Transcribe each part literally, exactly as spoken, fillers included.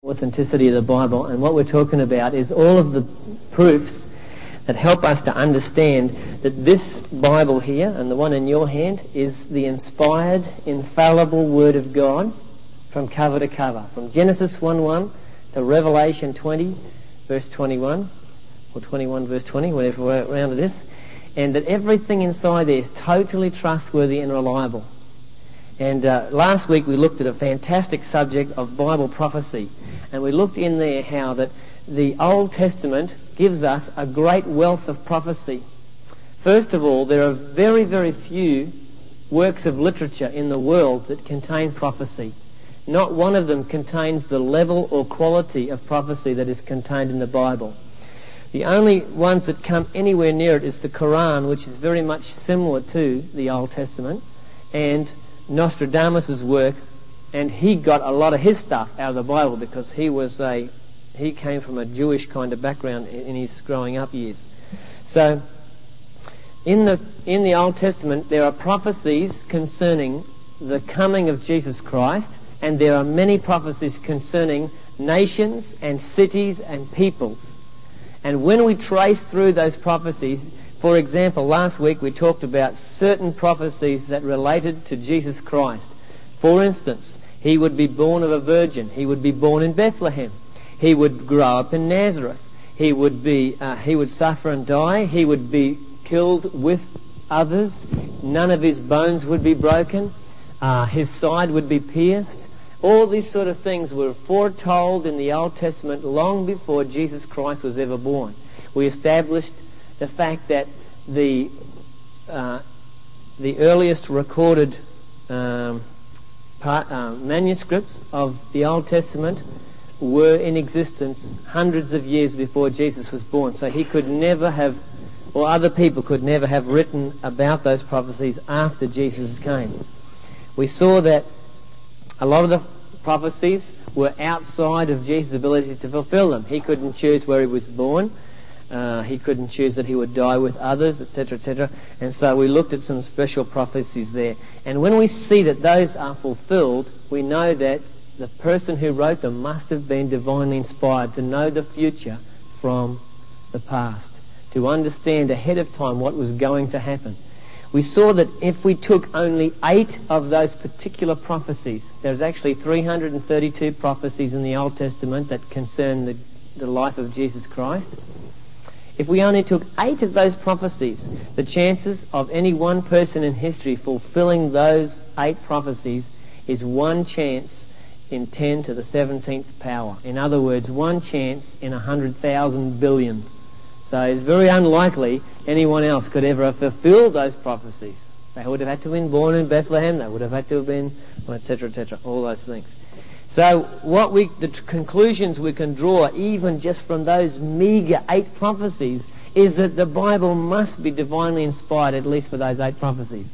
Authenticity of the Bible, and what we're talking about is all of the proofs that help us to understand that this Bible here and the one in your hand is the inspired, infallible Word of God from cover to cover, from Genesis one one to Revelation twenty verse twenty-one, or twenty-one verse twenty, whatever way around it is, and that everything inside there is totally trustworthy and reliable. And uh, last week we looked at a fantastic subject of Bible prophecy. And we looked in there how that the Old Testament gives us a great wealth of prophecy. First of all, there are very, very few works of literature in the world that contain prophecy. Not one of them contains the level or quality of prophecy that is contained in the Bible. The only ones that come anywhere near it is the Quran, which is very much similar to the Old Testament, and Nostradamus' work. And he got a lot of his stuff out of the Bible because he was a he came from a Jewish kind of background in his growing up years. So in the in the Old Testament there are prophecies concerning the coming of Jesus Christ, and there are many prophecies concerning nations and cities and peoples. And when we trace through those prophecies, for example, last week we talked about certain prophecies that related to Jesus Christ. For instance, he would be born of a virgin. He would be born in Bethlehem. He would grow up in Nazareth. He would be. Uh, he would suffer and die. He would be killed with others. None of his bones would be broken. Uh, his side would be pierced. All these sort of things were foretold in the Old Testament long before Jesus Christ was ever born. We established the fact that the uh, the earliest recorded Um, Part, uh, manuscripts of the Old Testament were in existence hundreds of years before Jesus was born. So he could never have, or other people could never have written about those prophecies after Jesus came. We saw that a lot of the prophecies were outside of Jesus' ability to fulfill them. He couldn't choose where he was born. Uh, he couldn't choose that he would die with others, et cetera, et cetera. And so we looked at some special prophecies there. And when we see that those are fulfilled, we know that the person who wrote them must have been divinely inspired to know the future from the past, to understand ahead of time what was going to happen. We saw that if we took only eight of those particular prophecies, there's actually three hundred thirty-two prophecies in the Old Testament that concern the, the life of Jesus Christ. If we only took eight of those prophecies, the chances of any one person in history fulfilling those eight prophecies is one chance in ten to the seventeenth power. In other words, one chance in one hundred thousand billion. So it's very unlikely anyone else could ever have fulfilled those prophecies. They would have had to have been born in Bethlehem. They would have had to have been, et cetera, et cetera, all those things. So what we, the t- conclusions we can draw, even just from those meager eight prophecies, is that the Bible must be divinely inspired, at least for those eight prophecies.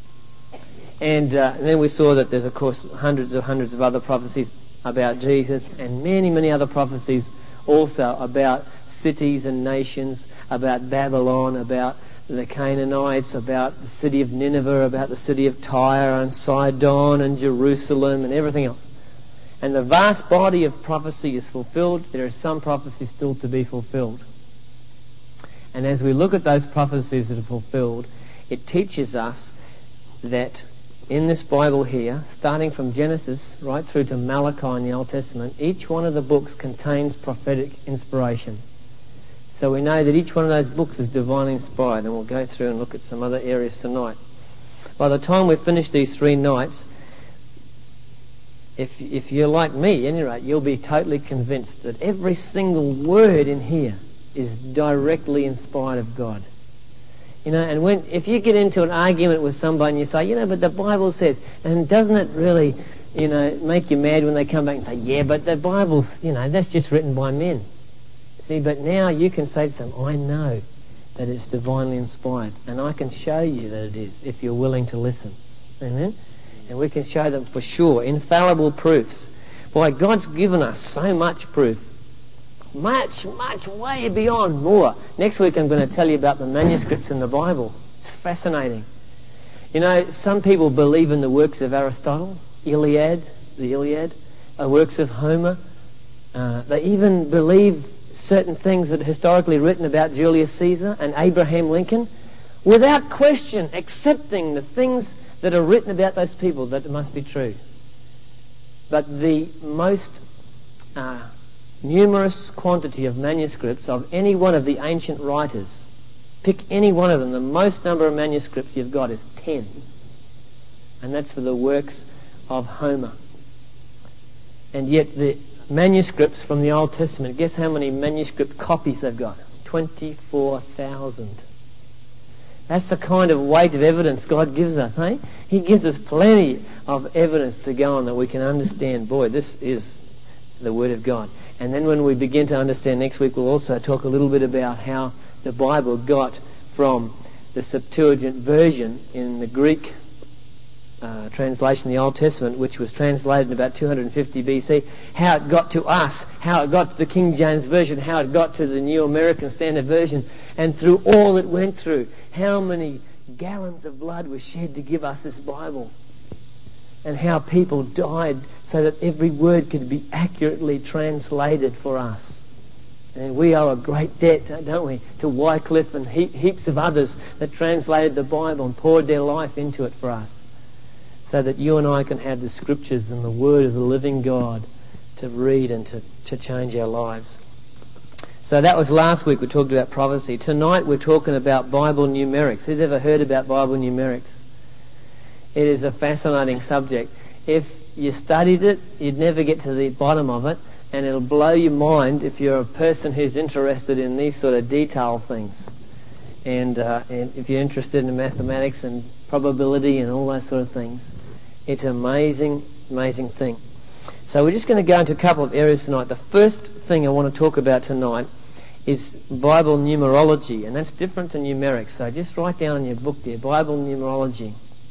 And, uh, and then we saw that there's, of course, hundreds of hundreds of other prophecies about Jesus, and many, many other prophecies also about cities and nations, about Babylon, about the Canaanites, about the city of Nineveh, about the city of Tyre and Sidon and Jerusalem and everything else. And the vast body of prophecy is fulfilled. There are some prophecies still to be fulfilled. And as we look at those prophecies that are fulfilled, it teaches us that in this Bible here, starting from Genesis right through to Malachi in the Old Testament, each one of the books contains prophetic inspiration. So we know that each one of those books is divinely inspired, and we'll go through and look at some other areas tonight. By the time we finish these three nights, If if you're like me, at any rate, you'll be totally convinced that every single word in here is directly inspired of God. You know, and when if you get into an argument with somebody and you say, you know, but the Bible says, and doesn't it really, you know, make you mad when they come back and say, yeah, but the Bible's, you know, that's just written by men. See, but now you can say to them, I know that it's divinely inspired, and I can show you that it is if you're willing to listen. Amen? And we can show them for sure, infallible proofs. Boy, God's given us so much proof. Much, much, way beyond more. Next week I'm going to tell you about the manuscripts in the Bible. It's fascinating. You know, some people believe in the works of Aristotle, Iliad, the Iliad, uh, works of Homer, Uh, they even believe certain things that are historically written about Julius Caesar and Abraham Lincoln without question, accepting the things that are written about those people, that it must be true. But the most uh, numerous quantity of manuscripts of any one of the ancient writers, pick any one of them, the most number of manuscripts you've got is ten. And that's for the works of Homer. And yet the manuscripts from the Old Testament, guess how many manuscript copies they've got? twenty-four thousand. That's the kind of weight of evidence God gives us, eh? He gives us plenty of evidence to go on that we can understand, boy, this is the Word of God. And then when we begin to understand next week, we'll also talk a little bit about how the Bible got from the Septuagint version in the Greek uh, translation of the Old Testament, which was translated in about two hundred fifty B C, how it got to us, how it got to the King James Version, how it got to the New American Standard Version, and through all it went through, how many gallons of blood were shed to give us this Bible, and how people died so that every word could be accurately translated for us. And we owe a great debt, don't we, to Wycliffe and he- heaps of others that translated the Bible and poured their life into it for us, so that you and I can have the Scriptures and the Word of the living God to read and to, to change our lives. So that was last week. We talked about prophecy. Tonight we're talking about Bible numerics. Who's ever heard about Bible numerics? It is a fascinating subject. If you studied it, you'd never get to the bottom of it, and it'll blow your mind if you're a person who's interested in these sort of detail things. And, uh, and if you're interested in mathematics and probability and all those sort of things, it's an amazing, amazing thing. So we're just going to go into a couple of areas tonight. The first thing I want to talk about tonight is Bible numerology, and that's different to numerics. So just write down in your book there, Bible numerology.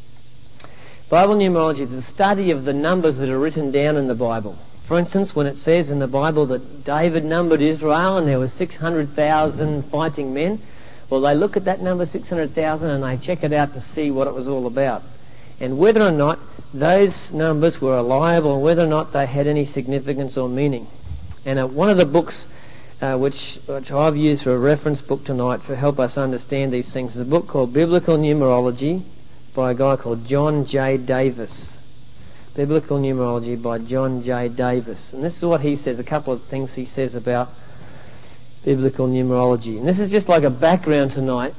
Bible numerology is the study of the numbers that are written down in the Bible. For instance, when it says in the Bible that David numbered Israel and there were six hundred thousand fighting men, well, they look at that number, six hundred thousand, and they check it out to see what it was all about. And whether or not those numbers were reliable, and whether or not they had any significance or meaning. And uh, one of the books uh, which, which I've used for a reference book tonight to help us understand these things is a book called Biblical Numerology by a guy called John J. Davis. Biblical Numerology by John J. Davis. And this is what he says, a couple of things he says about biblical numerology. And this is just like a background tonight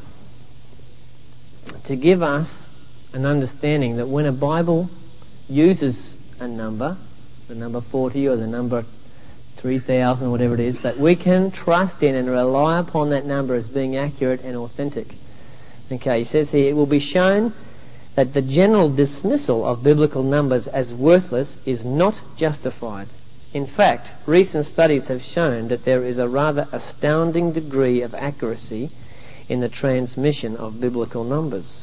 to give us an understanding that when a Bible uses a number, the number forty or the number three thousand, whatever it is, that we can trust in and rely upon that number as being accurate and authentic. Okay, he says here, it will be shown that the general dismissal of biblical numbers as worthless is not justified. In fact, recent studies have shown that there is a rather astounding degree of accuracy in the transmission of biblical numbers.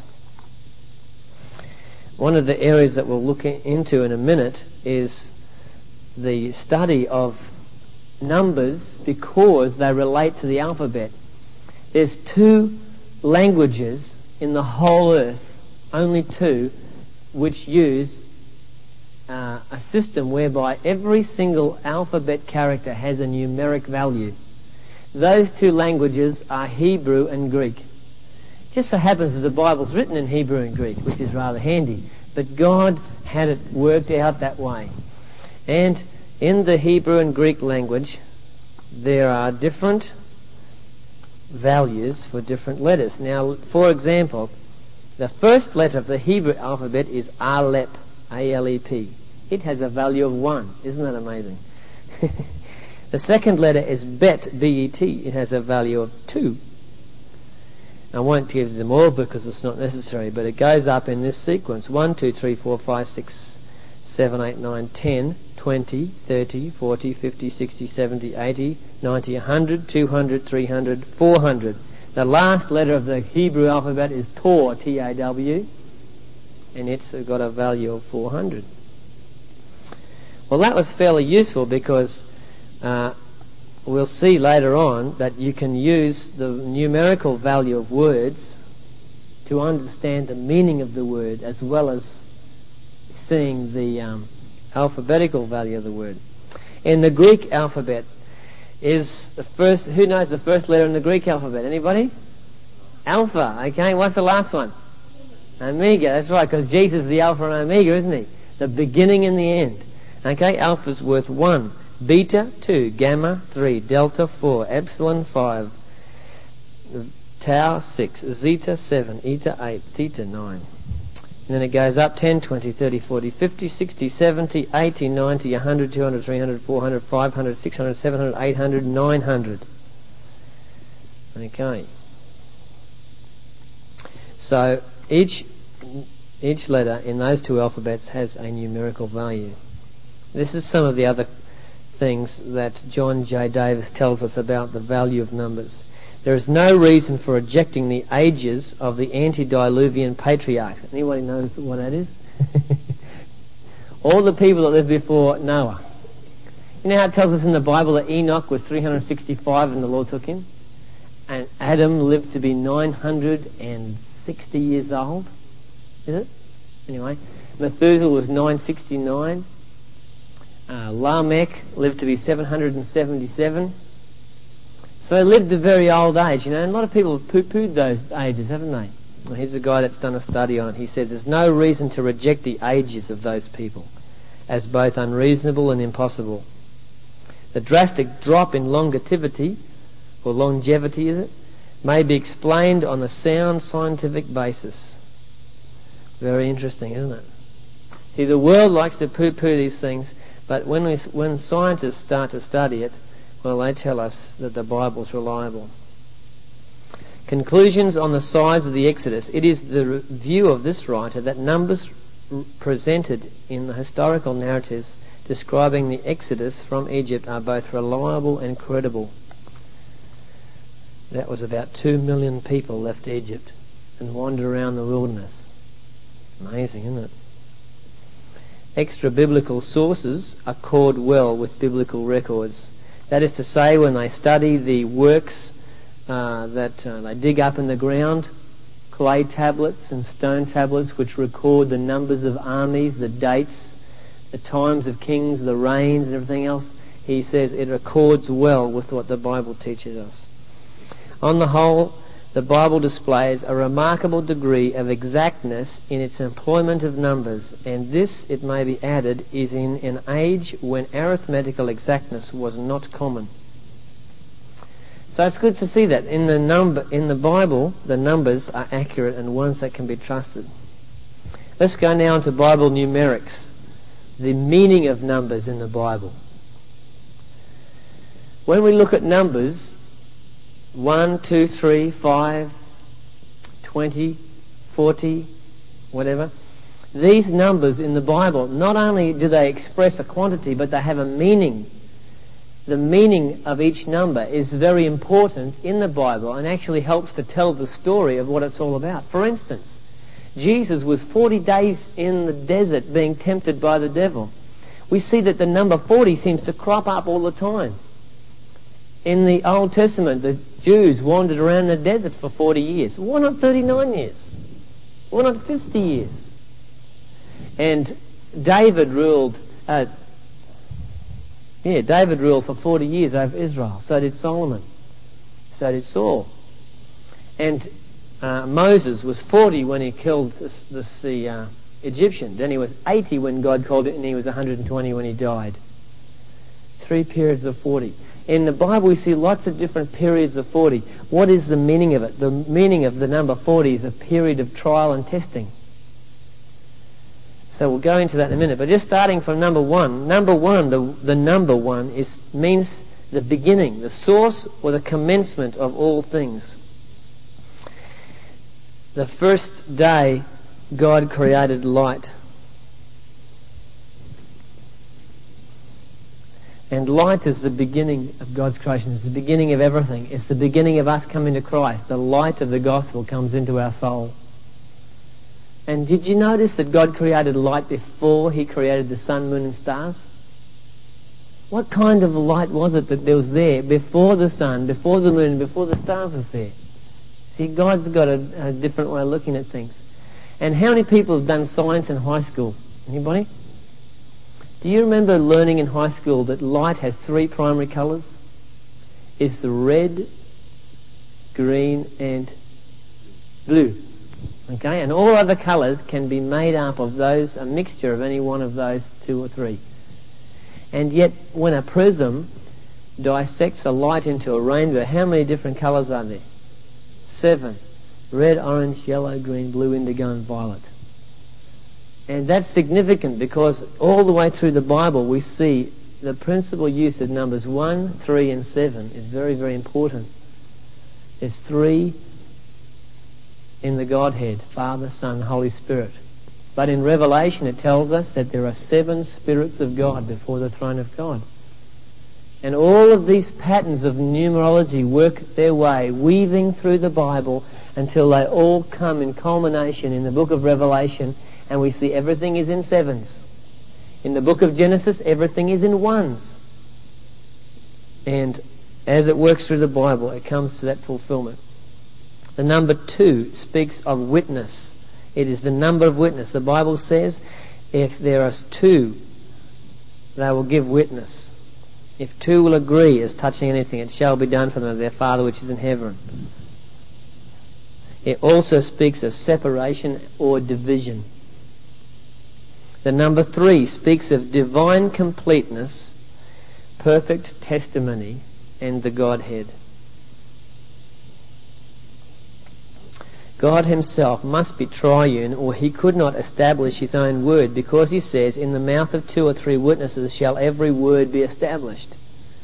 One of the areas that we'll look into in a minute is the study of numbers because they relate to the alphabet. There's two languages in the whole earth, only two, which use uh, a system whereby every single alphabet character has a numeric value. Those two languages are Hebrew and Greek. Just so happens that the Bible's written in Hebrew and Greek, which is rather handy, but God had it worked out that way. And in the Hebrew and Greek language, there are different values for different letters. Now, for example, the first letter of the Hebrew alphabet is Aleph, A L E P. It has a value of one. Isn't that amazing? The second letter is Bet, B E T. It has a value of two. I won't give them all because it's not necessary, but it goes up in this sequence. one, two, three, four, five, six, seven, eight, nine, ten, twenty, thirty, forty, fifty, sixty, seventy, eighty, ninety, one hundred, two hundred, three hundred, four hundred. The last letter of the Hebrew alphabet is Taw, T A W, and it's got a value of four hundred. Well, that was fairly useful because uh, we'll see later on that you can use the numerical value of words to understand the meaning of the word as well as seeing the um, alphabetical value of the word. In the Greek alphabet is the first, who knows the first letter in the Greek alphabet? Anybody? Alpha, okay. What's the last one? Omega, that's right, because Jesus is the Alpha and Omega, isn't he? The beginning and the end. Okay, Alpha's worth one. Beta, two. Gamma, three. Delta, four. Epsilon, five. Tau, six. Zeta, seven. Eta, eight. Theta, nine. And then it goes up ten, twenty, thirty, forty, fifty, sixty, seventy, eighty, ninety, one hundred, two hundred, three hundred, four hundred, five hundred, six hundred, seven hundred, eight hundred, nine hundred. Okay. So each each letter in those two alphabets has a numerical value. This is some of the other things that John J. Davis tells us about the value of numbers. There is no reason for rejecting the ages of the antediluvian patriarchs. Anybody knows what that is? All the people that lived before Noah. You know how it tells us in the Bible that Enoch was three hundred sixty-five and the Lord took him? And Adam lived to be nine hundred sixty years old? Is it? Anyway, Methuselah was nine sixty-nine. Uh, Lamech lived to be seven hundred seventy-seven. So they lived a very old age, you know, and a lot of people have poo-pooed those ages, haven't they? Well, here's a guy that's done a study on it. He says there's no reason to reject the ages of those people as both unreasonable and impossible. The drastic drop in longevity, or longevity is it, may be explained on a sound scientific basis. Very interesting, isn't it? See, the world likes to poo-poo these things, but when we, when scientists start to study it, well, they tell us that the Bible's reliable. Conclusions on the size of the Exodus. It is the view of this writer that numbers presented in the historical narratives describing the Exodus from Egypt are both reliable and credible. That was about two million people left Egypt and wandered around the wilderness. Amazing, isn't it? Extra-biblical sources accord well with biblical records. That is to say, when they study the works uh, that uh, they dig up in the ground, clay tablets and stone tablets which record the numbers of armies, the dates, the times of kings, the reigns and everything else, he says it accords well with what the Bible teaches us. On the whole, the Bible displays a remarkable degree of exactness in its employment of numbers, and this, it may be added, is in an age when arithmetical exactness was not common. So it's good to see that in the number in the Bible, the numbers are accurate and ones that can be trusted. Let's go now into Bible numerics, the meaning of numbers in the Bible. When we look at numbers, one, two, three, five, twenty, forty, whatever. These numbers in the Bible, not only do they express a quantity, but they have a meaning. The meaning of each number is very important in the Bible and actually helps to tell the story of what it's all about. For instance, Jesus was forty days in the desert being tempted by the devil. We see that the number forty seems to crop up all the time. In the Old Testament, the Jews wandered around the desert for forty years. Why not thirty-nine years? Why not fifty years? And David ruled, uh, yeah, David ruled for forty years over Israel. So did Solomon. So did Saul. And uh, Moses was forty when he killed this, this, the uh, Egyptian. Then he was eighty when God called it, and he was one hundred twenty when he died. Three periods of forty. In the Bible we see lots of different periods of forty. What is the meaning of it? The meaning of the number forty is a period of trial and testing. So we'll go into that in a minute. But just starting from number one. Number one, the, the number one is means the beginning, the source or the commencement of all things. The first day God created light. And light is the beginning of God's creation. It's the beginning of everything. It's the beginning of us coming to Christ. The light of the gospel comes into our soul. And did you notice that God created light before he created the sun, moon and stars? What kind of light was it that there was there before the sun, before the moon, before the stars was there? See, God's got a, a different way of looking at things. And how many people have done science in high school? Anybody? Do you remember learning in high school that light has three primary colours? It's the red, green and blue. Okay, and all other colours can be made up of those, a mixture of any one of those two or three. And yet, when a prism dissects a light into a rainbow, how many different colours are there? Seven. Red, orange, yellow, green, blue, indigo and violet. And that's significant because all the way through the Bible we see the principal use of numbers one, three and seven is very, very important. There's three in the Godhead, Father, Son, Holy Spirit. But in Revelation it tells us that there are seven spirits of God before the throne of God. And all of these patterns of numerology work their way, weaving through the Bible until they all come in culmination in the book of Revelation, and we see everything is in sevens. In the book of Genesis, everything is in ones. And as it works through the Bible, it comes to that fulfillment. The number two speaks of witness. It is the number of witness. The Bible says, if there are two, they will give witness. If two will agree as touching anything, it shall be done for them of their Father which is in heaven. It also speaks of separation or division. The number three speaks of divine completeness, perfect testimony, and the Godhead. God himself must be triune, or he could not establish his own word, because he says, in the mouth of two or three witnesses shall every word be established.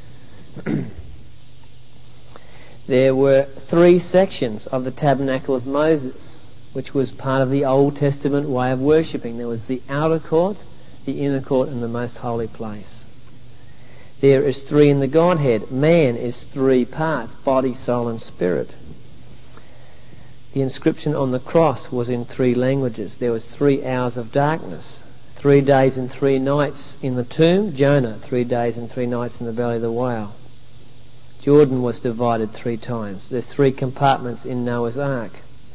There were three sections of the tabernacle of Moses, which was part of the Old Testament way of worshipping. There was the outer court, the inner court, and the most holy place. There is three in the Godhead. Man is three parts, body, soul, and spirit. The inscription on the cross was in three languages. There was three hours of darkness, three days and three nights in the tomb. Jonah, three days and three nights in the belly of the whale. Jordan was divided three times. There's three compartments in Noah's Ark.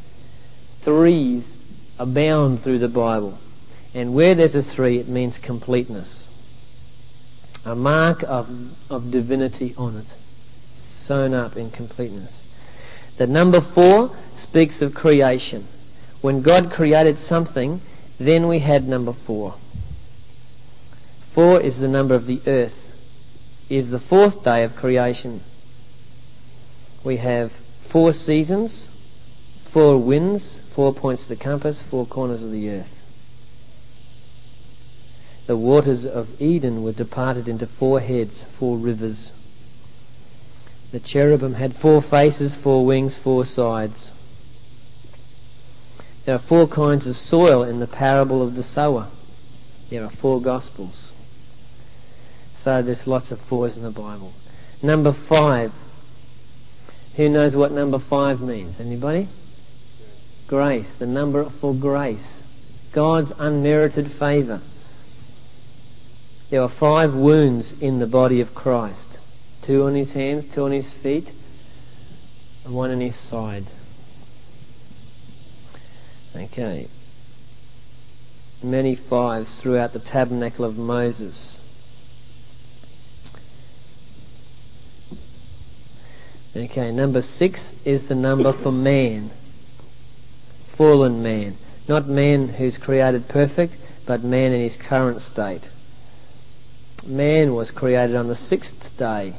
Threes abound through the Bible. And where there's a three, it means completeness. A mark of, of divinity on it, sewn up in completeness. The number four speaks of creation. When God created something, then we had number four. Four is the number of the earth. It is the fourth day of creation. We have four seasons, four winds, four points of the compass, four corners of the earth. The waters of Eden were departed into four heads, four rivers. The cherubim had four faces, four wings, four sides. There are four kinds of soil in the parable of the sower. There are four gospels. So there's lots of fours in the Bible. Number five. Who knows what number five means? Anybody? Grace. The number for grace. God's unmerited favour. There are five wounds in the body of Christ. Two on his hands, two on his feet, and one on his side. Okay. Many fives throughout the tabernacle of Moses. Okay, number six is the number for man. Fallen man. Not man who's created perfect, but man in his current state. Man was created on the sixth day.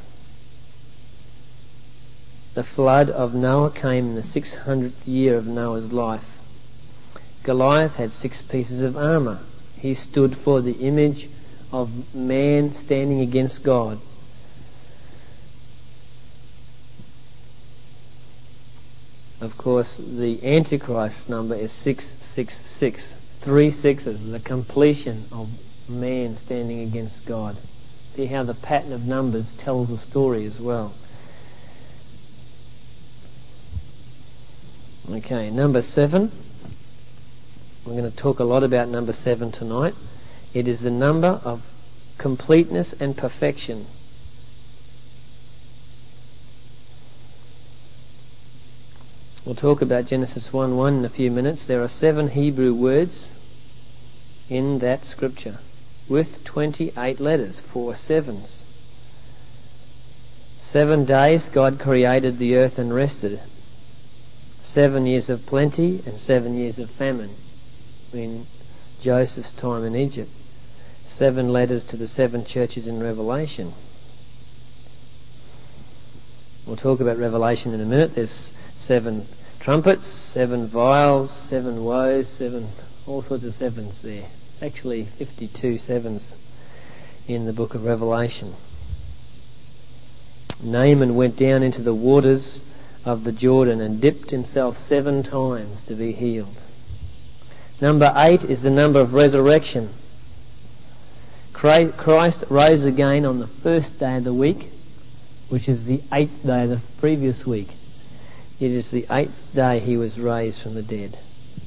The flood of Noah came in the six hundredth year of Noah's life. Goliath had six pieces of armour. He stood for the image of man standing against God. Of course, the Antichrist number is six six six. Three sixes, the completion of man standing against God. See how the pattern of numbers tells a story as well. Okay, number seven. We're going to talk a lot about number seven tonight. It is the number of completeness and perfection. We'll talk about Genesis one one in a few minutes. There are seven Hebrew words in that scripture. with twenty-eight letters, four sevens. Seven days God created the earth and rested. Seven years of plenty and seven years of famine in Joseph's time in Egypt. Seven letters to the seven churches in Revelation. We'll talk about Revelation in a minute. There's seven trumpets, seven vials, seven woes, seven, all sorts of sevens there. Actually fifty-two sevens in the book of Revelation. Naaman went down into the waters of the Jordan and dipped himself seven times to be healed. Number eight is the number of resurrection. Christ rose again on the first day of the week, which is the eighth day of the previous week. It is the eighth day he was raised from the dead.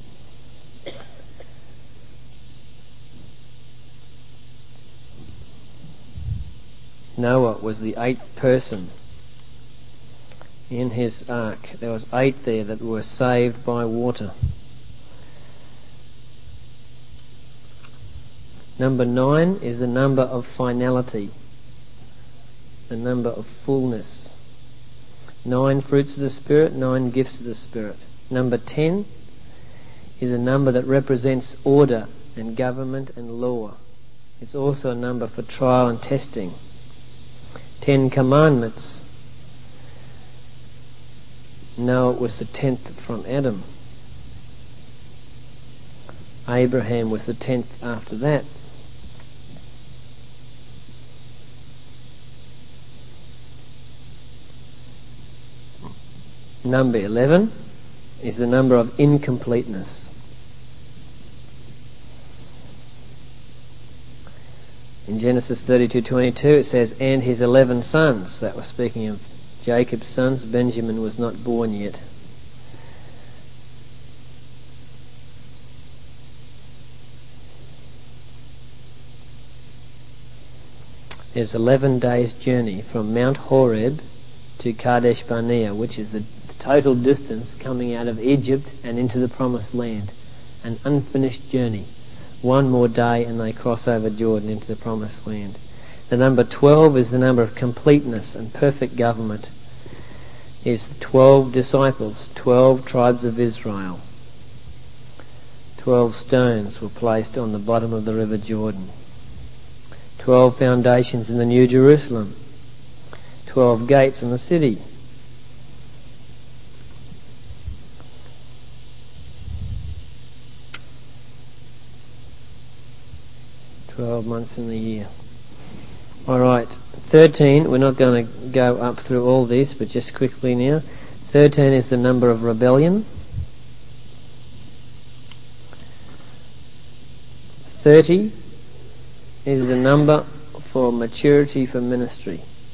Noah was the eighth person in his ark. There was eight there that were saved by water. Number nine is the number of finality, the number of fullness. Nine fruits of the Spirit, nine gifts of the Spirit. Number ten is a number that represents order and government and law. It's also a number for trial and testing. Ten Commandments. No, it was the tenth from Adam. Abraham was the tenth after that. Number eleven is the number of incompleteness. In Genesis thirty-two twenty-two it says, and his eleven sons. That was speaking of Jacob's sons. Benjamin was not born yet. There's eleven days' journey from Mount Horeb to Kadesh Barnea, which is the total distance coming out of Egypt and into the Promised Land. An unfinished journey. One more day and they cross over Jordan into the Promised Land. The number twelve is the number of completeness and perfect government. It's the twelve disciples, twelve tribes of Israel. Twelve stones were placed on the bottom of the River Jordan. Twelve foundations in the New Jerusalem. Twelve gates in the city. Twelve months in the year. All right, thirteen. We're not going to go up through all these, but just quickly now. Thirteen is the number of rebellion. Thirty is the number for maturity for ministry.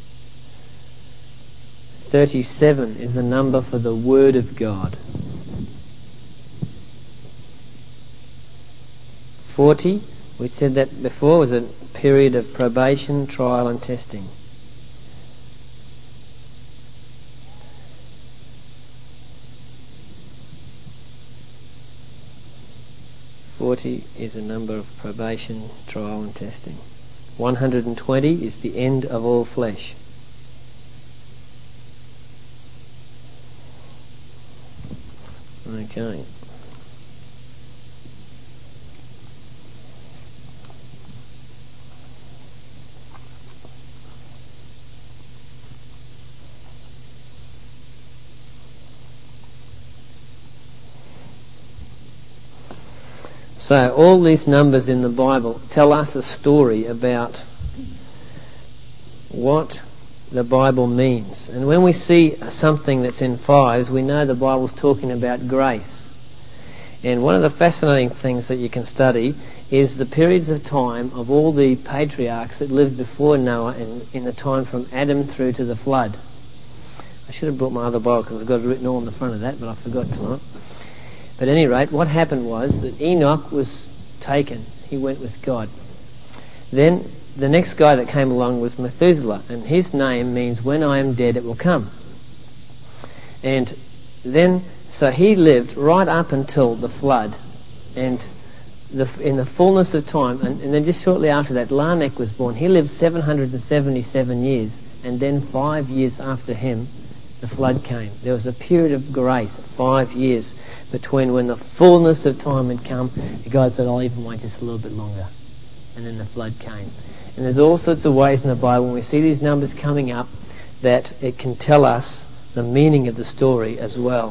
Thirty-seven is the number for the Word of God. Forty, we said that before, was a period of probation, trial and testing. Forty is a number of probation, trial and testing. One hundred and twenty is the end of all flesh. Okay. So all these numbers in the Bible tell us a story about what the Bible means. And when we see something that's in fives, we know the Bible's talking about grace. And one of the fascinating things that you can study is the periods of time of all the patriarchs that lived before Noah and in the time from Adam through to the flood. I should have brought my other Bible because I've got it written all on the front of that, but I forgot tonight. But at any rate, what happened was that Enoch was taken. He went with God. Then the next guy that came along was Methuselah, and his name means when I am dead it will come. And then, so he lived right up until the flood. And the, in the fullness of time, and, and then just shortly after that, Lamech was born. He lived seven hundred seventy-seven years, and then five years after him, the flood came. There was a period of grace, five years, between when the fullness of time had come. God said, I'll even wait just a little bit longer. And then the flood came. And there's all sorts of ways in the Bible, when we see these numbers coming up, that it can tell us the meaning of the story as well.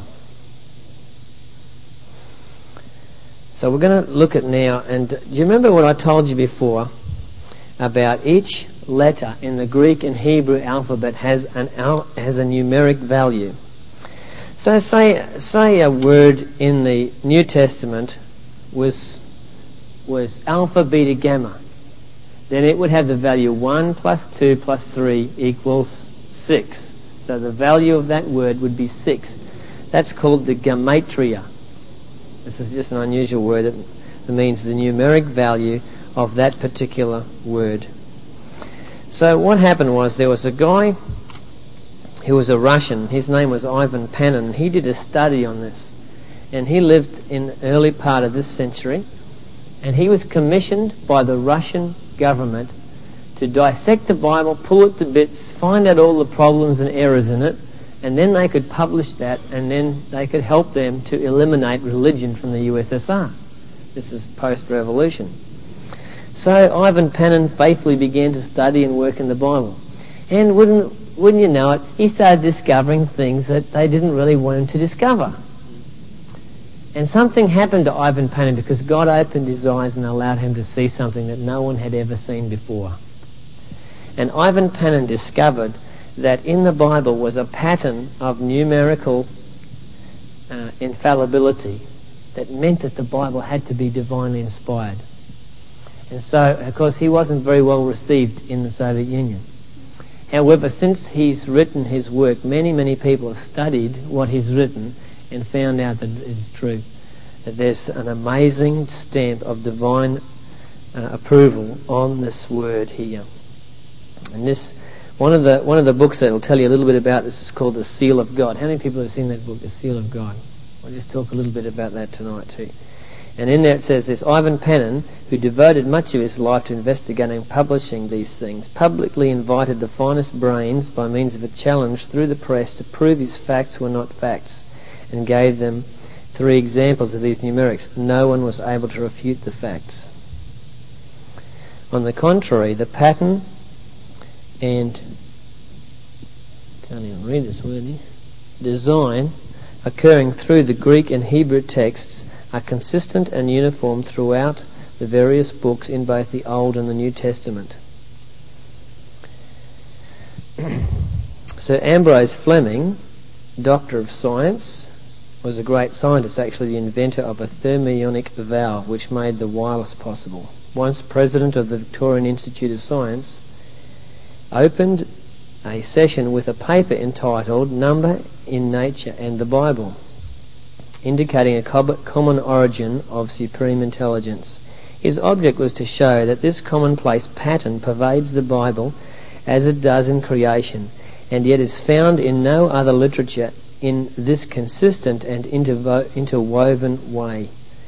So we're going to look at now, and do you remember what I told you before about each letter in the Greek and Hebrew alphabet has an al- has a numeric value? So say say a word in the New Testament was was alpha, beta, gamma. Then it would have the value one plus two plus three equals six. So the value of that word would be six. That's called the gematria. This is just an unusual word that means the numeric value of that particular word. So what happened was, there was a guy who was a Russian. His name was Ivan Panin. He did a study on this. And he lived in the early part of this century. And he was commissioned by the Russian government to dissect the Bible, pull it to bits, find out all the problems and errors in it, and then they could publish that, and then they could help them to eliminate religion from the U S S R. This is post-revolution. So Ivan Panin faithfully began to study and work in the Bible. And wouldn't, wouldn't you know it, he started discovering things that they didn't really want him to discover. And something happened to Ivan Panin because God opened his eyes and allowed him to see something that no one had ever seen before. And Ivan Panin discovered that in the Bible was a pattern of numerical uh, infallibility that meant that the Bible had to be divinely inspired. And so, of course, he wasn't very well received in the Soviet Union. However, since he's written his work, many, many people have studied what he's written and found out that it is true, that there's an amazing stamp of divine uh, approval on this word here. And this, one of the one of the books that will tell you a little bit about this is called The Seal of God. How many people have seen that book, The Seal of God? I'll just talk a little bit about that tonight too. And in there it says this: Ivan Panin, who devoted much of his life to investigating and publishing these things, publicly invited the finest brains by means of a challenge through the press to prove his facts were not facts, and gave them three examples of these numerics. No one was able to refute the facts. On the contrary, the pattern and can't even read this word here, design occurring through the Greek and Hebrew texts are consistent and uniform throughout the various books in both the Old and the New Testament. Sir Ambrose Fleming, Doctor of Science, was a great scientist, actually the inventor of a thermionic valve which made the wireless possible. Once president of the Victorian Institute of Science, opened a session with a paper entitled Number in Nature and the Bible, indicating a common origin of supreme intelligence. His object was to show that this commonplace pattern pervades the Bible as it does in creation, and yet is found in no other literature in this consistent and intervo- interwoven way.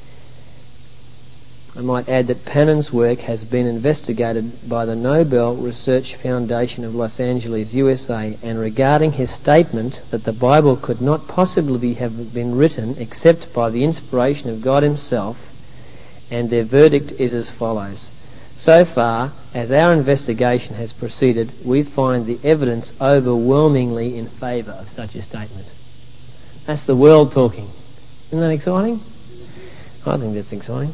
I might add that Panin's work has been investigated by the Nobel Research Foundation of Los Angeles, U S A, and regarding his statement that the Bible could not possibly have been written except by the inspiration of God himself, and their verdict is as follows. So far as our investigation has proceeded, we find the evidence overwhelmingly in favour of such a statement. That's the world talking. Isn't that exciting? I think that's exciting.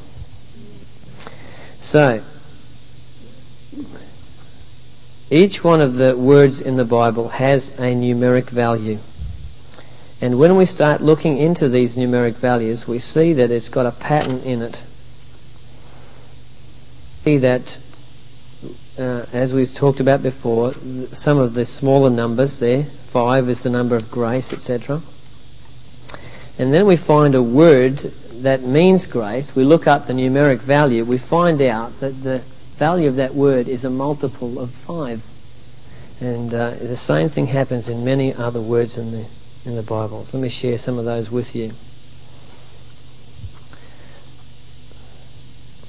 So, each one of the words in the Bible has a numeric value. And when we start looking into these numeric values, we see that it's got a pattern in it. See that, uh, as we've talked about before, some of the smaller numbers there, five is the number of grace, et cetera. And then we find a word that means grace. We look up the numeric value. We find out that the value of that word is a multiple of five. And uh, the same thing happens in many other words in the in the Bible. So let me share some of those with you.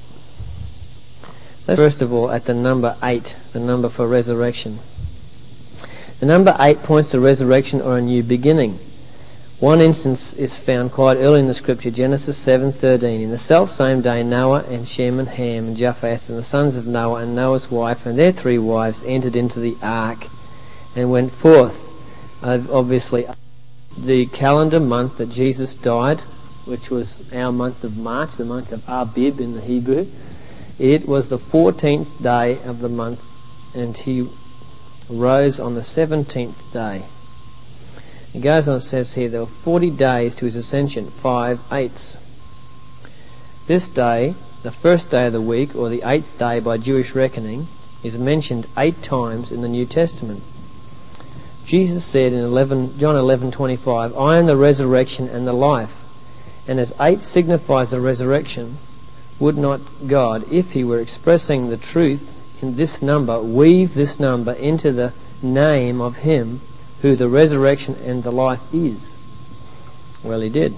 Let's first of all at the number eight, the number for resurrection. The number eight points to resurrection or a new beginning. One instance is found quite early in the scripture, Genesis seven thirteen. In the self-same day, Noah and Shem and Ham and Japheth and the sons of Noah and Noah's wife and their three wives entered into the ark and went forth. Obviously, the calendar month that Jesus died, which was our month of March, the month of Abib in the Hebrew, it was the fourteenth day of the month, and he rose on the seventeenth day. It goes on and says here, there were forty days to his ascension, five eighths. This day, the first day of the week, or the eighth day by Jewish reckoning, is mentioned eight times in the New Testament. Jesus said in eleven, John eleven twenty-five, I am the resurrection and the life. And as eight signifies the resurrection, would not God, if he were expressing the truth in this number, weave this number into the name of him who the resurrection and the life is? Well, he did.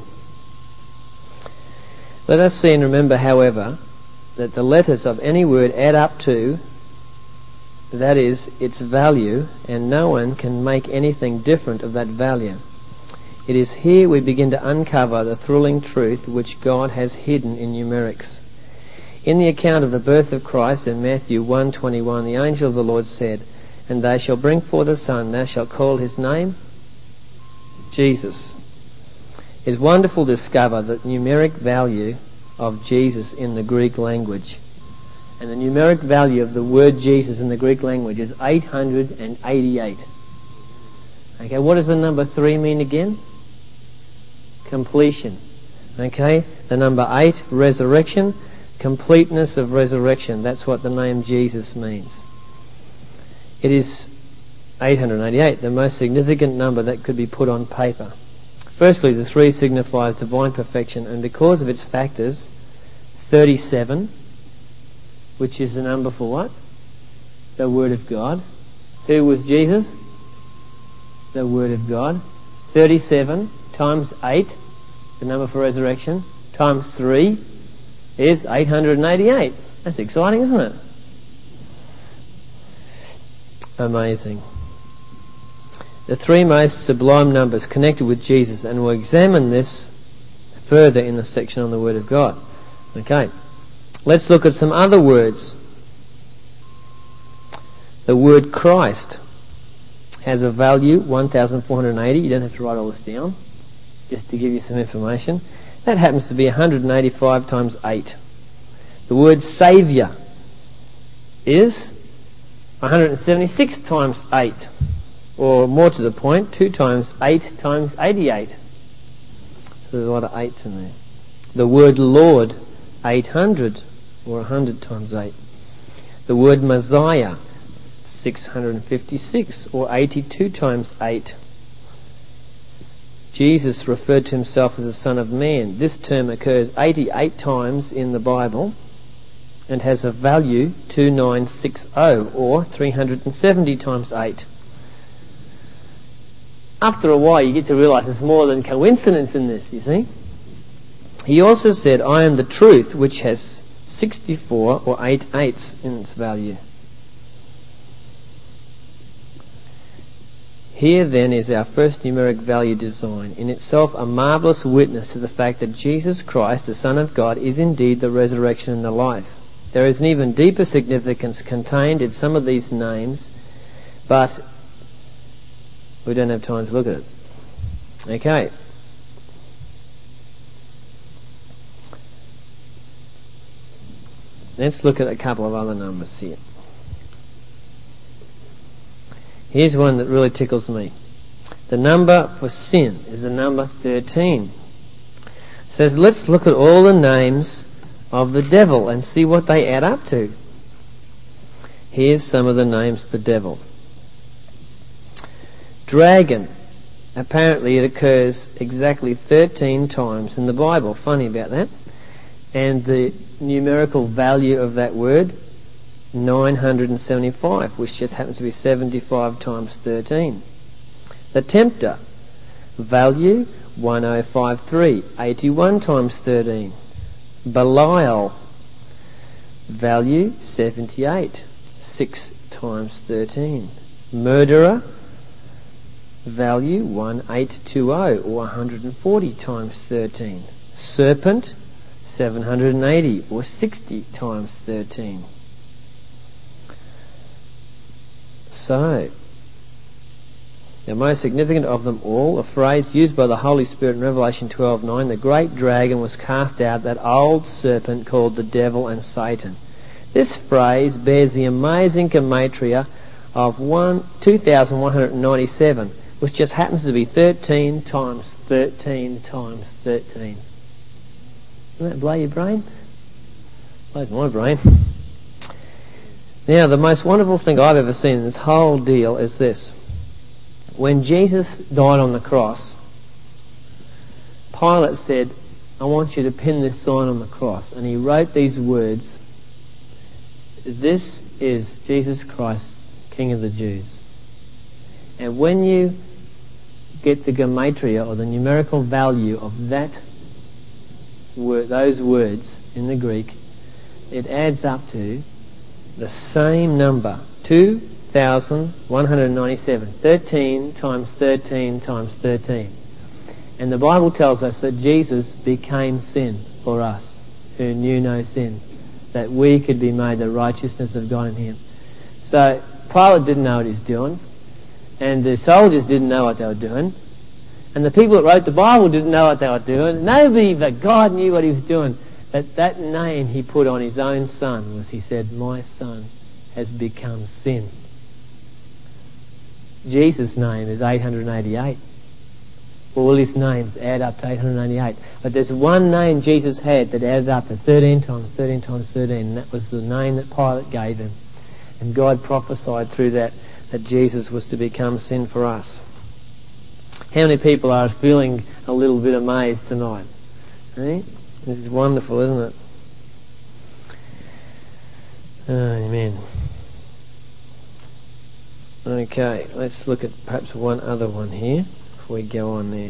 Let us see and remember, however, that the letters of any word add up to, that is, its value, and no one can make anything different of that value. It is here we begin to uncover the thrilling truth which God has hidden in numerics. In the account of the birth of Christ in Matthew one twenty-one, the angel of the Lord said, And they shall bring forth a son, thou shalt call his name Jesus. It is wonderful to discover the numeric value of Jesus in the Greek language. And the numeric value of the word Jesus in the Greek language is eight hundred eighty-eight. Okay, what does the number three mean again? Completion. Okay, the number eight, resurrection, completeness of resurrection. That's what the name Jesus means. It is eight hundred eighty-eight, the most significant number that could be put on paper. Firstly, the three signifies divine perfection, and because of its factors, thirty-seven, which is the number for what? The Word of God. Who was Jesus? The Word of God. thirty-seven times eight, the number for resurrection, times three is eight hundred eighty-eight. That's exciting, isn't it? Amazing. The three most sublime numbers connected with Jesus, and we'll examine this further in the section on the Word of God. Okay, let's look at some other words. The word Christ has a value, one thousand four hundred eighty. You don't have to write all this down, just to give you some information. That happens to be one hundred eighty-five times eight. The word Saviour is one hundred seventy-six times eight. Or more to the point, two times eight times eighty-eight. So there's a lot of eights in there. The word Lord, eight hundred, or one hundred times eight. The word Messiah, six hundred fifty-six, or eighty-two times eight. Jesus referred to himself as the Son of Man. This term occurs eighty-eight times in the Bible and has a value two thousand nine hundred sixty, or three hundred seventy times eight. After a while you get to realise there's more than coincidence in this, you see. He also said, I am the truth, which has sixty-four or eight eighths in its value. Here then is our first numeric value design, in itself a marvellous witness to the fact that Jesus Christ, the Son of God, is indeed the resurrection and the life. There is an even deeper significance contained in some of these names, but we don't have time to look at it. Okay. Let's look at a couple of other numbers here. Here's one that really tickles me. The number for sin is the number thirteen. It says, let's look at all the names of the devil and see what they add up to. Here's some of the names of the devil. Dragon. Apparently it occurs exactly thirteen times in the Bible. Funny about that. And the numerical value of that word, nine hundred seventy-five, which just happens to be seventy-five times thirteen. The tempter. Value, one thousand fifty-three, eighty-one times thirteen. Belial. value seventy-eight, six times thirteen. Murderer, value one thousand eight hundred twenty, or one hundred forty times thirteen. Serpent, seven hundred eighty, or sixty times thirteen. So, the most significant of them all, a phrase used by the Holy Spirit in Revelation twelve nine, the great dragon was cast out, that old serpent called the devil and Satan. This phrase bears the amazing gematria of two thousand one hundred ninety-seven, which just happens to be thirteen times thirteen times thirteen. Doesn't that blow your brain? Blows my brain. Now, the most wonderful thing I've ever seen in this whole deal is this. When Jesus died on the cross, Pilate said, I want you to pin this sign on the cross. And he wrote these words, this is Jesus Christ, King of the Jews. And when you get the gematria, or the numerical value of that word, those words in the Greek, it adds up to the same number, two thousand one hundred ninety-seven. thirteen times thirteen times thirteen. And the Bible tells us that Jesus became sin for us, who knew no sin, that we could be made the righteousness of God in him. So Pilate didn't know what he was doing, and the soldiers didn't know what they were doing, and the people that wrote the Bible didn't know what they were doing. Nobody but God knew what he was doing. But that name he put on his own son was, he said, my son has become sin. Jesus' name is eight hundred eighty-eight. All his names add up to eight hundred eighty-eight. But there's one name Jesus had that added up to thirteen times thirteen times thirteen, and that was the name that Pilate gave him. And God prophesied through that that Jesus was to become sin for us. How many people are feeling a little bit amazed tonight? Eh? This is wonderful, isn't it? Amen. Okay, let's look at perhaps one other one here before we go on there.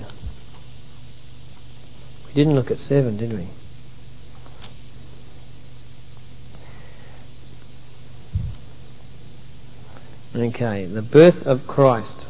We didn't look at seven, did we? Okay, the birth of Christ.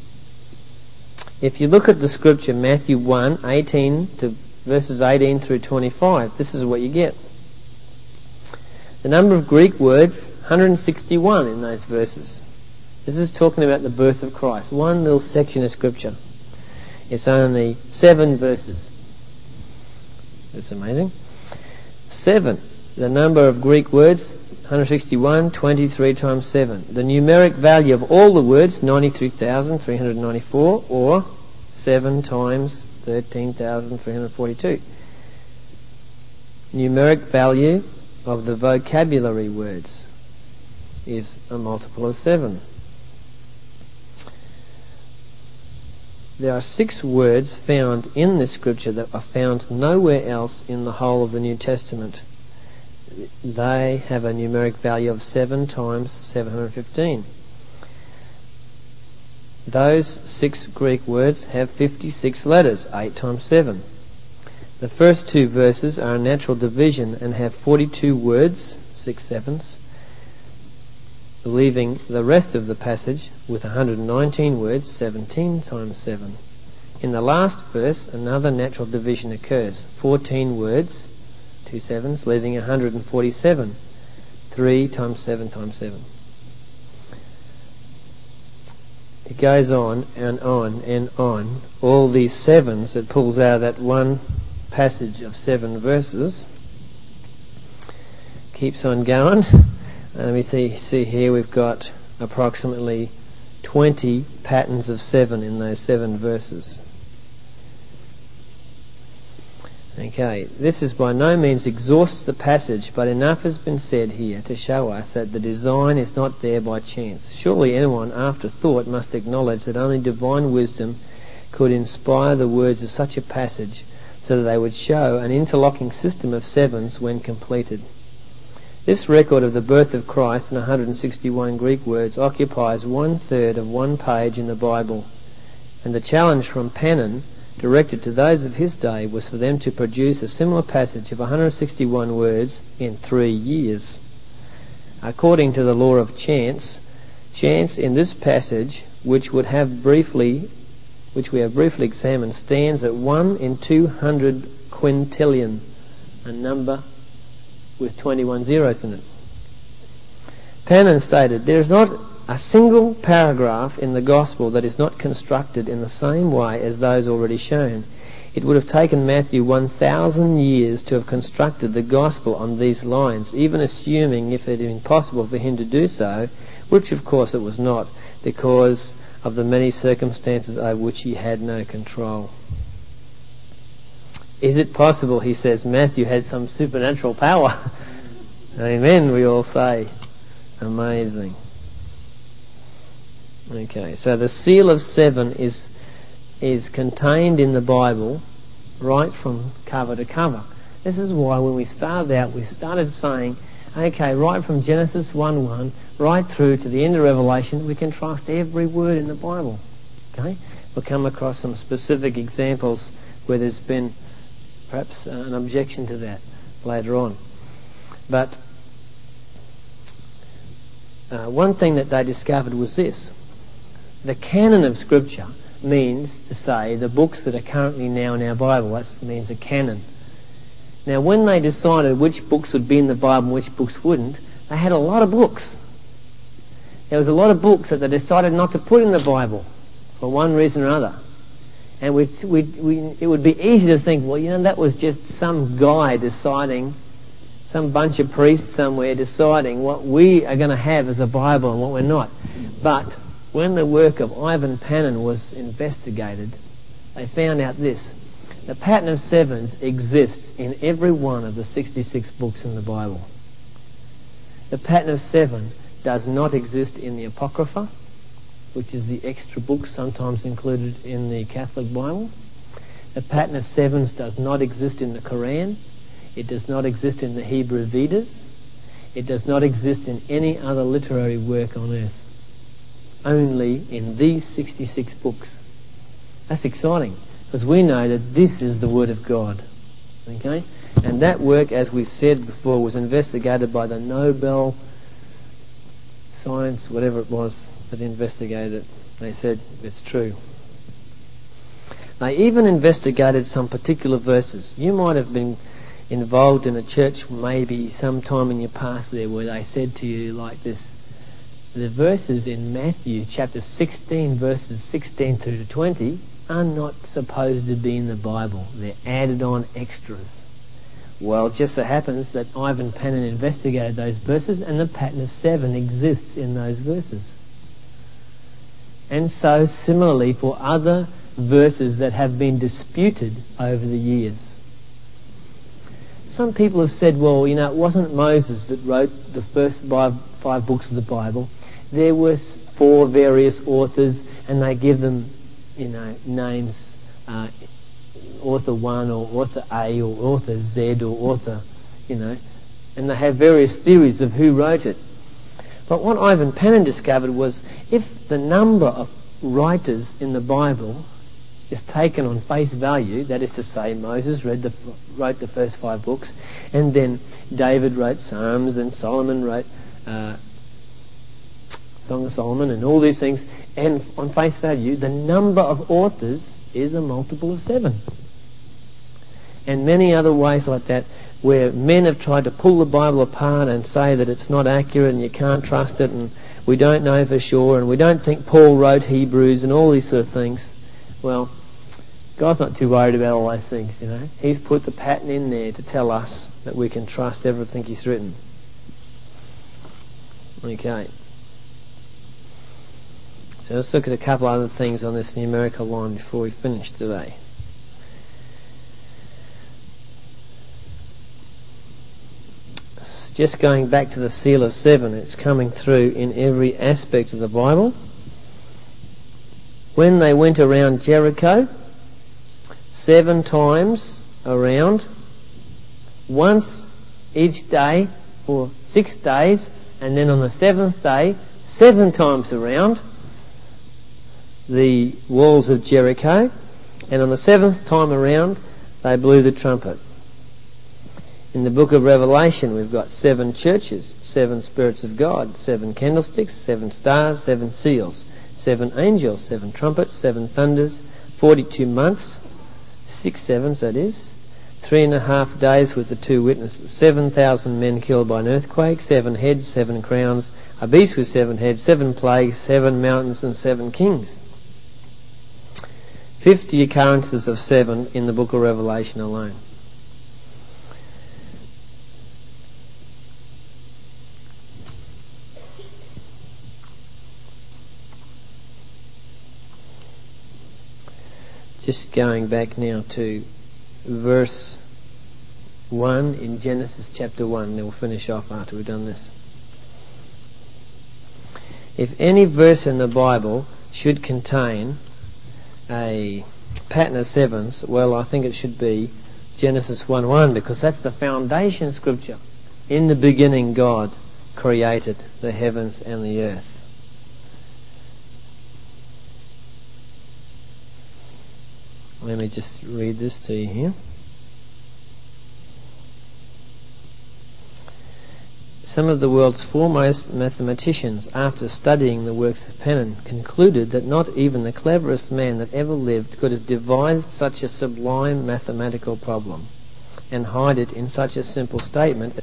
If you look at the scripture, Matthew one, eighteen to verses eighteen through twenty-five, this is what you get. The number of Greek words, one hundred sixty-one in those verses. This is talking about the birth of Christ. One little section of scripture. It's only seven verses. That's amazing. Seven. The number of Greek words, one hundred sixty-one, twenty-three times seven. The numeric value of all the words, ninety-three thousand three hundred ninety-four, or seven times thirteen thousand three hundred forty-two. Numeric value of the vocabulary words is a multiple of seven. There are six words found in this scripture that are found nowhere else in the whole of the New Testament. They have a numeric value of seven times seven hundred fifteen. Those six Greek words have fifty-six letters, eight times seven. The first two verses are a natural division and have forty-two words, six sevens, leaving the rest of the passage with one hundred nineteen words, seventeen times seven. In the last verse, another natural division occurs, fourteen words, two sevens, leaving one hundred forty-seven, three times seven times seven. It goes on and on and on. All these sevens it pulls out of that one passage of seven verses. Keeps on going. And we see, see here we've got approximately twenty patterns of seven in those seven verses. Okay, this is by no means exhausts the passage, but enough has been said here to show us that the design is not there by chance. Surely anyone after thought must acknowledge that only divine wisdom could inspire the words of such a passage so that they would show an interlocking system of sevens when completed. This record of the birth of Christ in one hundred sixty-one Greek words occupies one third of one page in the Bible, and the challenge from Pannon directed to those of his day was for them to produce a similar passage of one hundred sixty-one words in three years. According to the law of chance, chance in this passage, which would have briefly, which we have briefly examined, stands at one in two hundred quintillion, a number with twenty-one zeros in it. Pannin stated, "There is not a single paragraph in the Gospel that is not constructed in the same way as those already shown. It would have taken Matthew one thousand years to have constructed the Gospel on these lines, even assuming if it had been possible for him to do so, which of course it was not, because of the many circumstances over which he had no control." Is it possible, he says, Matthew had some supernatural power? Amen, we all say. Amazing. Okay, so the seal of seven is is contained in the Bible right from cover to cover. This is why when we started out, we started saying, okay, right from Genesis one one, right through to the end of Revelation, we can trust every word in the Bible. Okay, we'll come across some specific examples where there's been perhaps uh, an objection to that later on. But uh, one thing that they discovered was this. The canon of Scripture means to say the books that are currently now in our Bible. That means a canon. Now, when they decided which books would be in the Bible and which books wouldn't, they had a lot of books. There was a lot of books that they decided not to put in the Bible for one reason or other. And we, we, we, it would be easy to think, well, you know, that was just some guy deciding, some bunch of priests somewhere deciding what we are going to have as a Bible and what we're not. But when the work of Ivan Pannin was investigated, they found out this. The pattern of sevens exists in every one of the sixty-six books in the Bible. The pattern of seven does not exist in the Apocrypha, which is the extra book sometimes included in the Catholic Bible. The pattern of sevens does not exist in the Quran. It does not exist in the Hebrew Vedas. It does not exist in any other literary work on earth. Only in these sixty-six books. That's exciting, because we know that this is the Word of God. Okay? And that work, as we've said before, was investigated by the Nobel Science, whatever it was, that investigated it. They said it's true. They even investigated some particular verses. You might have been involved in a church maybe sometime in your past there where they said to you like this, the verses in Matthew chapter sixteen, verses sixteen through to twenty, are not supposed to be in the Bible. They're added on extras. Well, it just so happens that Ivan Pannin investigated those verses and the pattern of seven exists in those verses. And so, similarly, for other verses that have been disputed over the years. Some people have said, well, you know, it wasn't Moses that wrote the first five, five books of the Bible. There were four various authors, and they give them, you know, names, uh, author one or author A or author Z or author, you know, and they have various theories of who wrote it. But what Ivan Pannin discovered was if the number of writers in the Bible is taken on face value, that is to say Moses read the, wrote the first five books, and then David wrote Psalms, and Solomon wrote uh, Song of Solomon and all these things, and on face value the number of authors is a multiple of seven. And many other ways like that where men have tried to pull the Bible apart and say that it's not accurate and you can't trust it and we don't know for sure and we don't think Paul wrote Hebrews and all these sort of things. Well, God's not too worried about all those things, you know. He's put the pattern in there to tell us that we can trust everything He's written. Okay. So let's look at a couple other things on this numerical line before we finish today. Just going back to the seal of seven, it's coming through in every aspect of the Bible. When they went around Jericho, seven times around, once each day for six days, and then on the seventh day, seven times around the walls of Jericho. And on the seventh time around, they blew the trumpet. In the book of Revelation, we've got seven churches, seven spirits of God, seven candlesticks, seven stars, seven seals, seven angels, seven trumpets, seven thunders, forty-two months, six sevens that is, three and a half days with the two witnesses, seven thousand men killed by an earthquake, seven heads, seven crowns, a beast with seven heads, seven plagues, seven mountains and seven kings. Fifty occurrences of seven in the book of Revelation alone. Just going back now to verse one in Genesis chapter one, and then we'll finish off after we've done this. If any verse in the Bible should contain a pattern of sevens, well, I think it should be Genesis one one, because that's the foundation scripture. In the beginning God created the heavens and the earth. Let me just read this to you here. Some of the world's foremost mathematicians, after studying the works of Pennon, concluded that not even the cleverest man that ever lived could have devised such a sublime mathematical problem and hide it in such a simple statement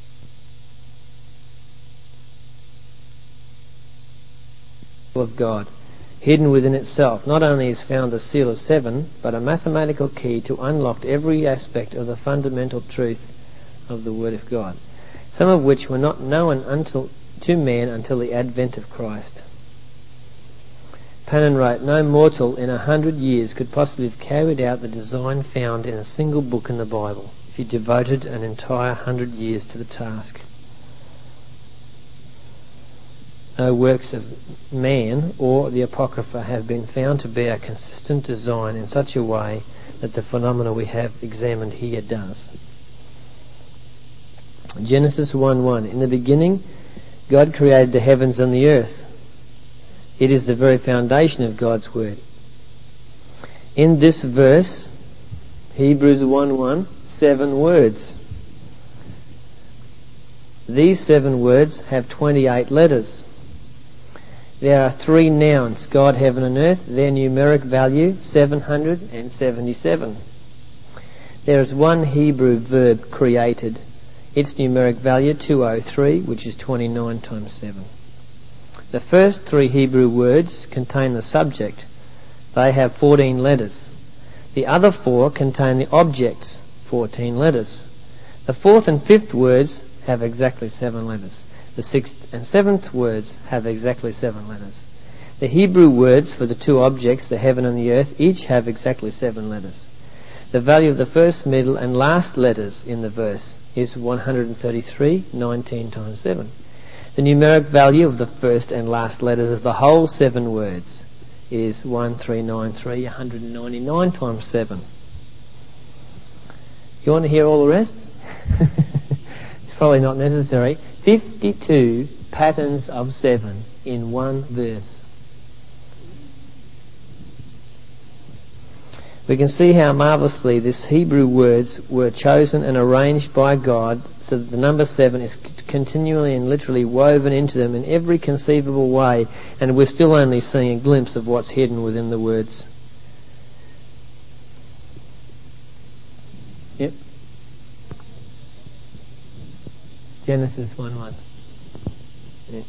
of God. Hidden within itself, not only is found the seal of seven, but a mathematical key to unlock every aspect of the fundamental truth of the Word of God, some of which were not known until to man until the advent of Christ. Pennon wrote, "No mortal in a hundred years could possibly have carried out the design found in a single book in the Bible, if he devoted an entire hundred years to the task. No works of man or the Apocrypha have been found to bear a consistent design in such a way that the phenomena we have examined here does." Genesis one one, in the beginning God created the heavens and the earth. It is the very foundation of God's Word. In this verse, Hebrews one one, seven words. These seven words have twenty-eight letters. There are three nouns, God, heaven and earth, their numeric value, seven hundred seventy-seven. There is one Hebrew verb, created. Its numeric value, two hundred three, which is twenty-nine times seven. The first three Hebrew words contain the subject. They have fourteen letters. The other four contain the objects, fourteen letters. The fourth and fifth words have exactly seven letters. The sixth and seventh words have exactly seven letters. The Hebrew words for the two objects, the heaven and the earth, each have exactly seven letters. The value of the first, middle and last letters in the verse is one hundred thirty-three, nineteen times seven. The numeric value of the first and last letters of the whole seven words is one thousand three hundred ninety-three, one hundred ninety-nine times seven. You want to hear all the rest? It's probably not necessary. fifty-two patterns of seven in one verse. We can see how marvellously these Hebrew words were chosen and arranged by God so that the number seven is continually and literally woven into them in every conceivable way, and we're still only seeing a glimpse of what's hidden within the words. Yep. Genesis one one. Yeah.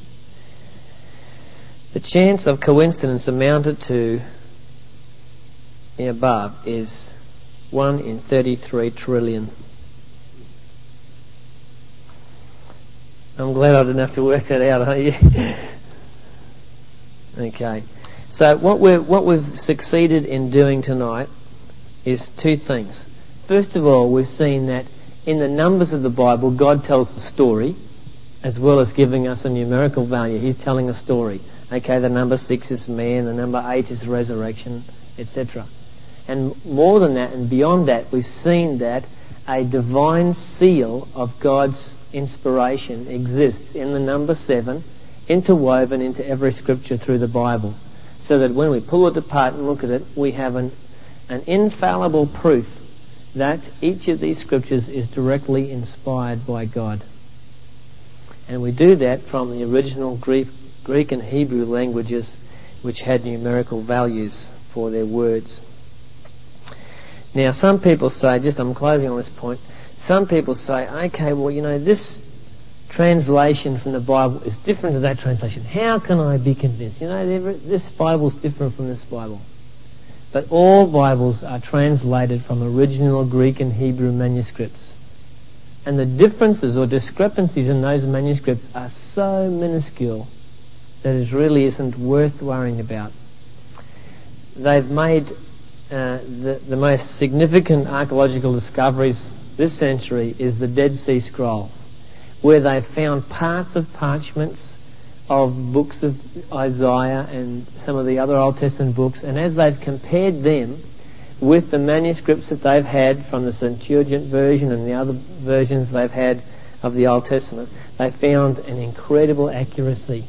The chance of coincidence amounted to the above is one in thirty-three trillion. I'm glad I didn't have to work that out, aren't you? Okay. So what we're what we've succeeded in doing tonight is two things. First of all, we've seen that in the numbers of the Bible, God tells a story, as well as giving us a numerical value. He's telling a story. Okay, the number six is man, the number eight is resurrection, et cetera. And more than that and beyond that, we've seen that a divine seal of God's inspiration exists in the number seven, interwoven into every scripture through the Bible, so that when we pull it apart and look at it, we have an, an infallible proof that each of these scriptures is directly inspired by God. And we do that from the original Greek, Greek and Hebrew languages, which had numerical values for their words. Now, some people say, just I'm closing on this point, some people say, okay, well, you know, this translation from the Bible is different to that translation. How can I be convinced? You know, this Bible is different from this Bible. But all Bibles are translated from original Greek and Hebrew manuscripts. And the differences or discrepancies in those manuscripts are so minuscule that it really isn't worth worrying about. They've made uh, the, the most significant archaeological discoveries this century is the Dead Sea Scrolls, where they've found parts of parchments of books of Isaiah and some of the other Old Testament books, and as they've compared them with the manuscripts that they've had from the Septuagint version and the other versions they've had of the Old Testament, they found an incredible accuracy.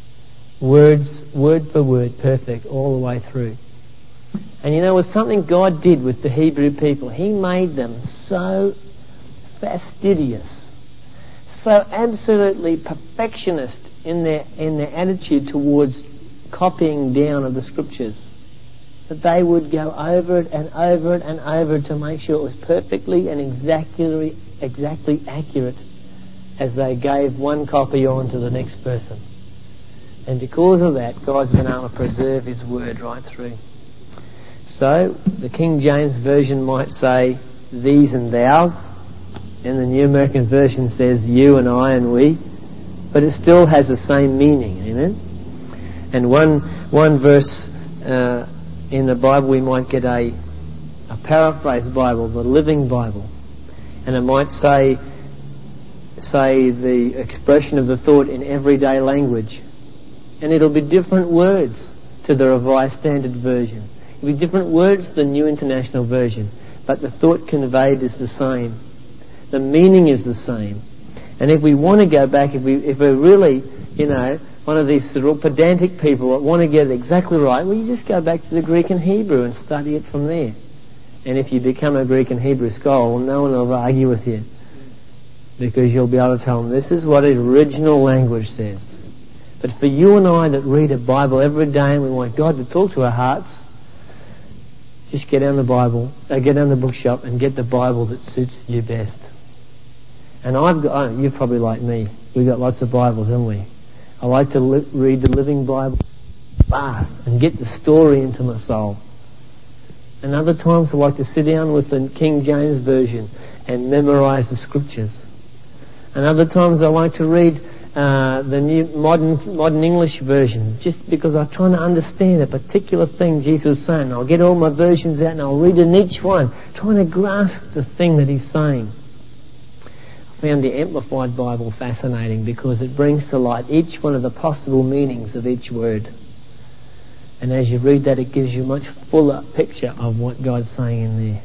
Words, word for word, perfect all the way through. And you know, it was something God did with the Hebrew people. He made them so fastidious, so absolutely perfectionist in their in their attitude towards copying down of the scriptures, that they would go over it and over it and over it to make sure it was perfectly and exactly exactly accurate as they gave one copy on to the next person. And because of that, God's been able to preserve His word right through. So the King James Version might say these and thous, and the New American Version says you and I and we, but it still has the same meaning, amen? And one one verse uh, in the Bible, we might get a, a paraphrased Bible, the Living Bible, and it might say, say the expression of the thought in everyday language, and it'll be different words to the Revised Standard Version. It'll be different words to the New International Version, but the thought conveyed is the same. The meaning is the same. And if we want to go back, if we if we're really, you know, one of these real pedantic people that want to get it exactly right, well, you just go back to the Greek and Hebrew and study it from there. And if you become a Greek and Hebrew scholar, well, no one will argue with you, because you'll be able to tell them this is what the original language says. But for you and I that read a Bible every day and we want God to talk to our hearts, just get down the Bible, uh, get down the bookshop and get the Bible that suits you best. And I've got, oh, you're probably like me. We've got lots of Bibles, haven't we? I like to li- read the Living Bible fast and get the story into my soul. And other times I like to sit down with the King James Version and memorize the scriptures. And other times I like to read uh, the new modern modern English version, just because I'm trying to understand a particular thing Jesus is saying. I'll get all my versions out and I'll read in each one, trying to grasp the thing that He's saying. I found the Amplified Bible fascinating because it brings to light each one of the possible meanings of each word. And as you read that, it gives you a much fuller picture of what God's saying in there.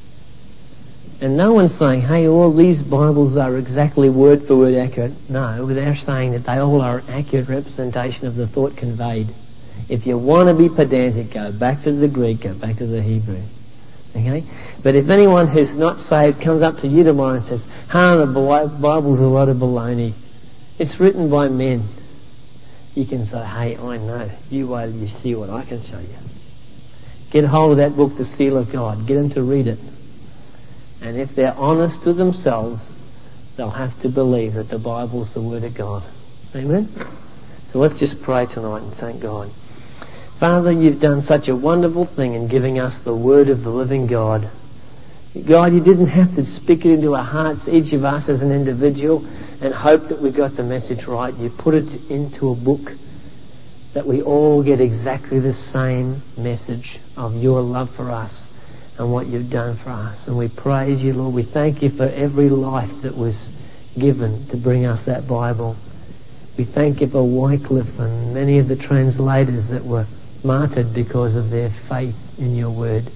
And no one's saying, hey, all these Bibles are exactly word for word accurate. No, they're saying that they all are an accurate representation of the thought conveyed. If you want to be pedantic, go back to the Greek, go back to the Hebrew. Okay? But if anyone who's not saved comes up to you tomorrow and says, huh, the Bible's a lot of baloney, it's written by men, you can say, hey, I know. You wait till you see what I can show you. Get hold of that book, The Seal of God. Get them to read it. And if they're honest to themselves, they'll have to believe that the Bible's the Word of God. Amen? So let's just pray tonight and thank God. Father, you've done such a wonderful thing in giving us the Word of the living God. God, you didn't have to speak it into our hearts, each of us as an individual, and hope that we got the message right. You put it into a book that we all get exactly the same message of your love for us and what you've done for us. And we praise you, Lord. We thank you for every life that was given to bring us that Bible. We thank you for Wycliffe and many of the translators that were martyred because of their faith in your word.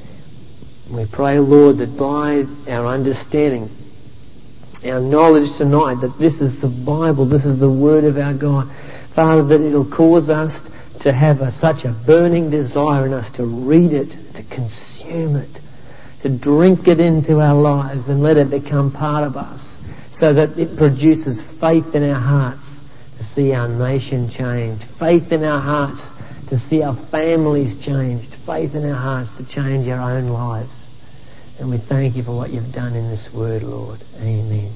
We pray, Lord, that by our understanding, our knowledge tonight that this is the Bible, this is the word of our God, Father, that it'll cause us to have a, such a burning desire in us to read it, to consume it, to drink it into our lives and let it become part of us so that it produces faith in our hearts to see our nation changed, faith in our hearts to see our families changed, faith in our hearts to change our own lives. And we thank you for what you've done in this word, Lord. Amen.